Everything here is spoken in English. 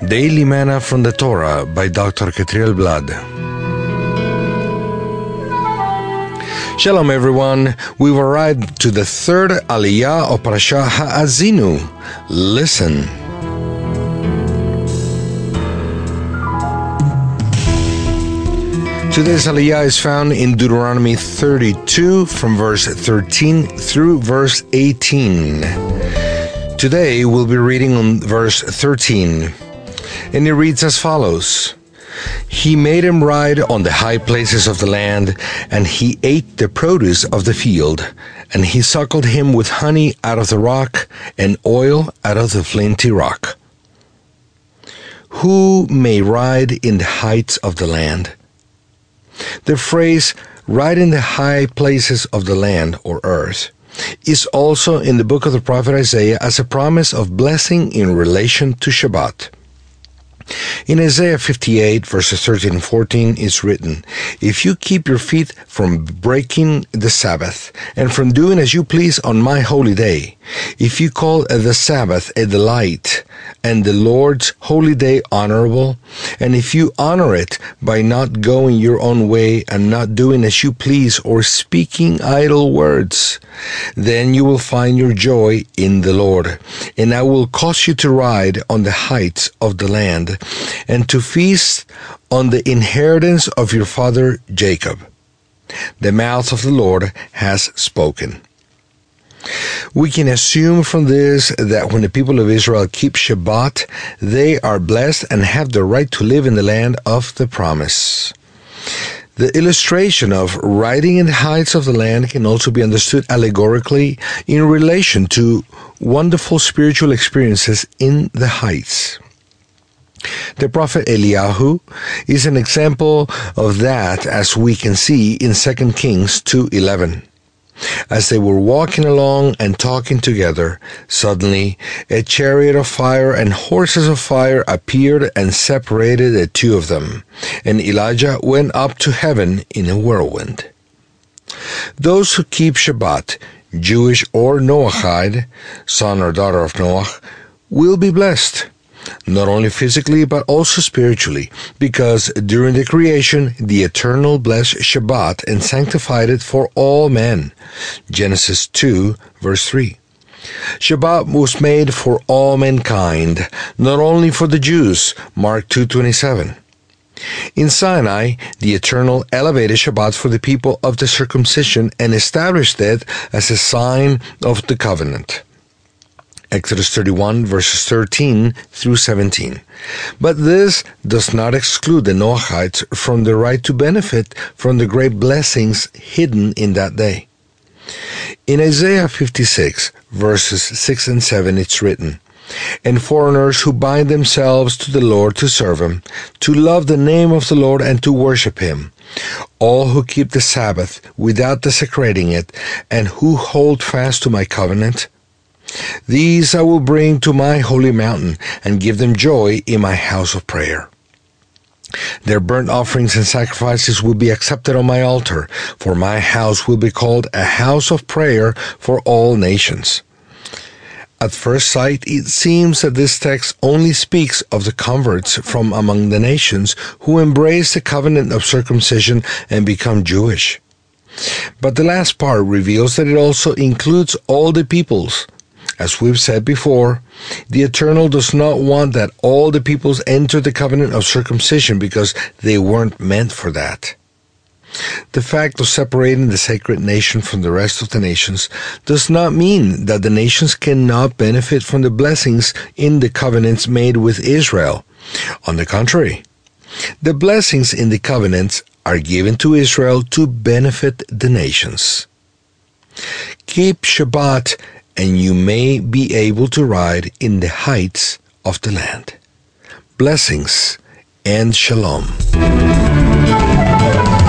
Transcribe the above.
Daily Manna from the Torah by Dr. Ketriel Blad. Shalom everyone, we've arrived to the third Aliyah of Parashah Ha'azinu. Listen. Today's Aliyah is found in Deuteronomy 32 from verse 13 through verse 18. Today we'll be reading on verse 13, and it reads as follows. He made him ride on the high places of the land, and he ate the produce of the field, and he suckled him with honey out of the rock, and oil out of the flinty rock. Who may ride in the heights of the land? The phrase, ride in the high places of the land or earth, is also in the book of the prophet Isaiah as a promise of blessing in relation to Shabbat. In Isaiah 58, verses 13 and 14, it's written, If you keep your feet from breaking the Sabbath, and from doing as you please on my holy day, if you call the Sabbath a delight, and the Lord's holy day honorable, and if you honor it by not going your own way and not doing as you please or speaking idle words, then you will find your joy in the Lord, and I will cause you to ride on the heights of the land, and to feast on the inheritance of your father Jacob. The mouth of the Lord has spoken. We can assume from this that when the people of Israel keep Shabbat, they are blessed and have the right to live in the land of the promise. The illustration of riding in the heights of the land can also be understood allegorically in relation to wonderful spiritual experiences in the heights. The prophet Eliyahu is an example of that, as we can see in 2 Kings 2:11. As they were walking along and talking together, suddenly a chariot of fire and horses of fire appeared and separated the two of them, and Elijah went up to heaven in a whirlwind. Those who keep Shabbat, Jewish or Noahide, son or daughter of Noah, will be blessed, not only physically but also spiritually, because during the creation the Eternal blessed Shabbat and sanctified it for all men. Genesis 2, verse 3. Shabbat was made for all mankind, not only for the Jews. Mark 2:27. In Sinai, the Eternal elevated Shabbat for the people of the circumcision and established it as a sign of the covenant. Exodus 31, verses 13 through 17. But this does not exclude the Noahites from the right to benefit from the great blessings hidden in that day. In Isaiah 56, verses 6 and 7, it's written, And foreigners who bind themselves to the Lord to serve Him, to love the name of the Lord and to worship Him, all who keep the Sabbath without desecrating it, and who hold fast to my covenant, these I will bring to my holy mountain and give them joy in my house of prayer. Their burnt offerings and sacrifices will be accepted on my altar, for my house will be called a house of prayer for all nations. At first sight, it seems that this text only speaks of the converts from among the nations who embrace the covenant of circumcision and become Jewish. But the last part reveals that it also includes all the peoples. As we've said before, the Eternal does not want that all the peoples enter the covenant of circumcision because they weren't meant for that. The fact of separating the sacred nation from the rest of the nations does not mean that the nations cannot benefit from the blessings in the covenants made with Israel. On the contrary, the blessings in the covenants are given to Israel to benefit the nations. Keep Shabbat, and you may be able to ride in the heights of the land. Blessings and shalom.